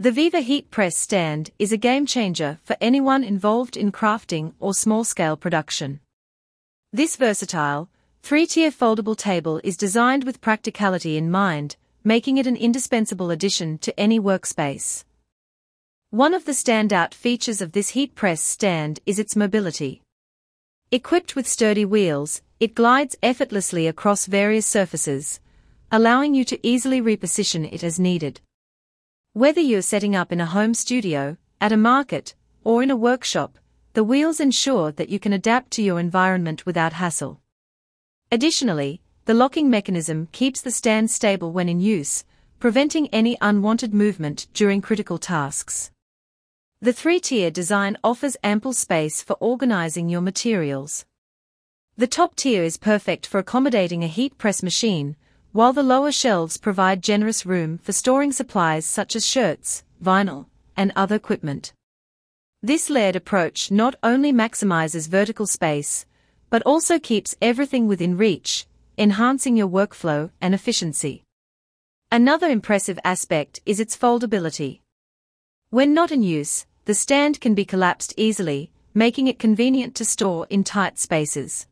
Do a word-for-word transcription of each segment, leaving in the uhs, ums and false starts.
The Viva Heat Press Stand is a game-changer for anyone involved in crafting or small-scale production. This versatile, three-tier foldable table is designed with practicality in mind, making it an indispensable addition to any workspace. One of the standout features of this heat press stand is its mobility. Equipped with sturdy wheels, it glides effortlessly across various surfaces, allowing you to easily reposition it as needed. Whether you're setting up in a home studio, at a market, or in a workshop, the wheels ensure that you can adapt to your environment without hassle. Additionally, the locking mechanism keeps the stand stable when in use, preventing any unwanted movement during critical tasks. The three-tier design offers ample space for organizing your materials. The top tier is perfect for accommodating a heat press machine, while the lower shelves provide generous room for storing supplies such as shirts, vinyl, and other equipment. This layered approach not only maximizes vertical space, but also keeps everything within reach, enhancing your workflow and efficiency. Another impressive aspect is its foldability. When not in use, the stand can be collapsed easily, making it convenient to store in tight spaces.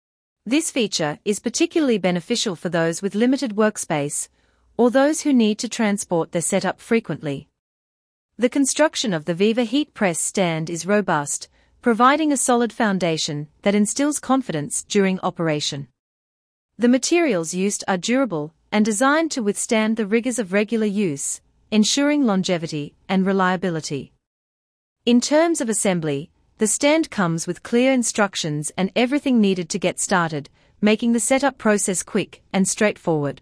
This feature is particularly beneficial for those with limited workspace, or those who need to transport their setup frequently. The construction of the Viva Heat Press Stand is robust, providing a solid foundation that instills confidence during operation. The materials used are durable and designed to withstand the rigors of regular use, ensuring longevity and reliability. In terms of assembly, the stand comes with clear instructions and everything needed to get started, making the setup process quick and straightforward.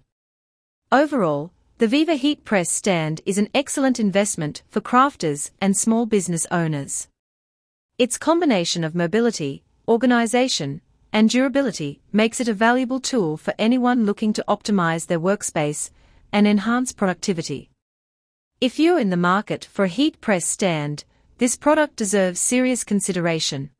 Overall, the Viva Heat Press Stand is an excellent investment for crafters and small business owners. Its combination of mobility, organization, and durability makes it a valuable tool for anyone looking to optimize their workspace and enhance productivity. If you're in the market for a heat press stand, this product deserves serious consideration.